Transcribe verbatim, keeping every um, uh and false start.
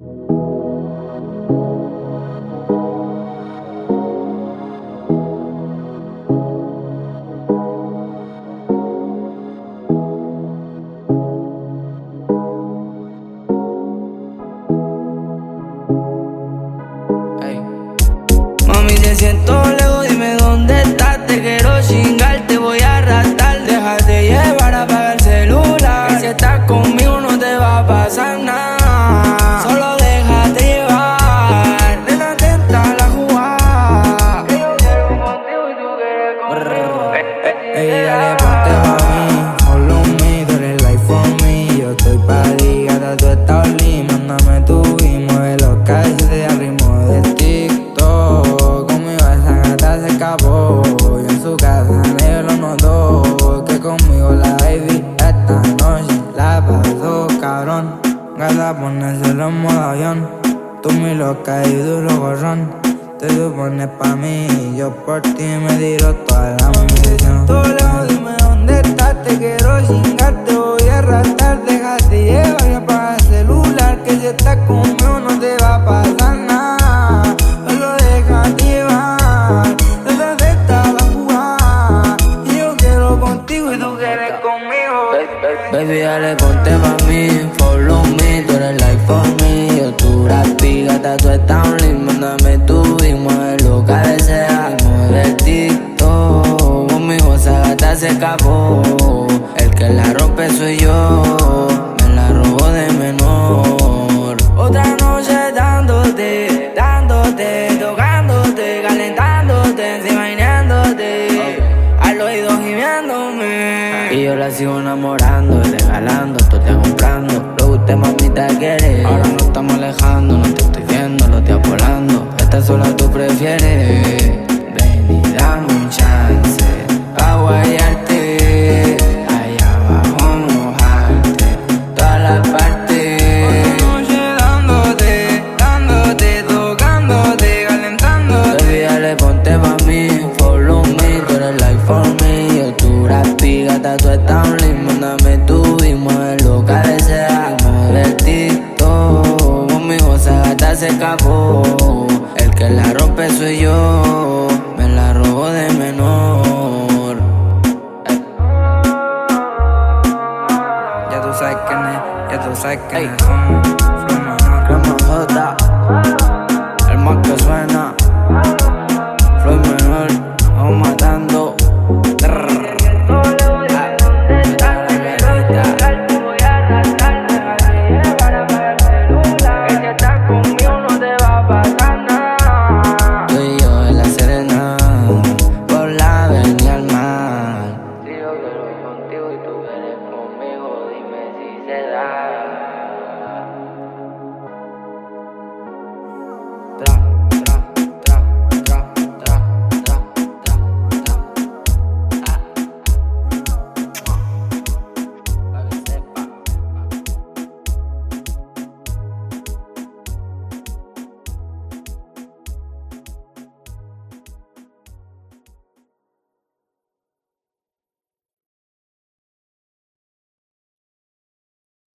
Mami, te siento lejos, dime dónde estás. Te quiero chingar, te voy a arrastrar. Déjate llevar, apaga el celular. Que si estás conmigo no te va a pasar nada. Solo déjate llevar. Nena, atenta a la jugada. Que yo quiero contigo y tú quieres conmigo. Ey, dale, ponte pa' mí, follow me, tú eres life for me. Yo estoy pa' ti, gata, tú estás only. Mándame tu y mueve los calles al ritmo de TikTok. Conmigo esa gata se escapó, y en su casa negro lo notó. Que conmigo la baby esta noche la pasó cabrón. Gata, ponérselo en modo avión. Tú mi loca y duro gorrón. Te supones pa' mí y yo por ti me tiro toda la munición. Tú lejos, dime dónde estás, te quiero chingar, te voy a arrastrar. Déjate llevar y apaga el celular, que si estás conmigo no te va a pasar nada. Solo déjate llevar, te acepta la jugada. Y yo quiero contigo y tú quieres conmigo. Baby, dale, ponte pa' mí, follow me, tú eres life for me. Yo tu rapi, gata, tú estás only. Mándame tu y mueve lo que deseas. Mueve el TikTok, conmigo esa gata se escapó. El que la rompe soy yo, me la robo de menor. Otra noche dándote, dándote, tocándote, calentándote, encima imaginándote, al oído gimiéndome. Y yo la sigo enamorando y regalando, tú te comprando lo que usted mamita quiere. Ahora nos estamos alejando, no te estoy viendo, lo estoy volando. Esta sola tú prefieres. Ven y dame un chance pa' guayarte, allá abajo mojarte, toda la parte. Otra noche dándote, dándote, tocándote, calentándote. Baby, dale, ponte pa' mí, follow me, tú eres life for me. Yo tu rapi, gata, tú estás only. Mándame tú y mueve lo que deseas. Mueve el TikTok, conmigo esa gata se escapó. El que la rompe soy yo, me la robo de menor. Ya tú sabes quién es, ya tú sabes quién es.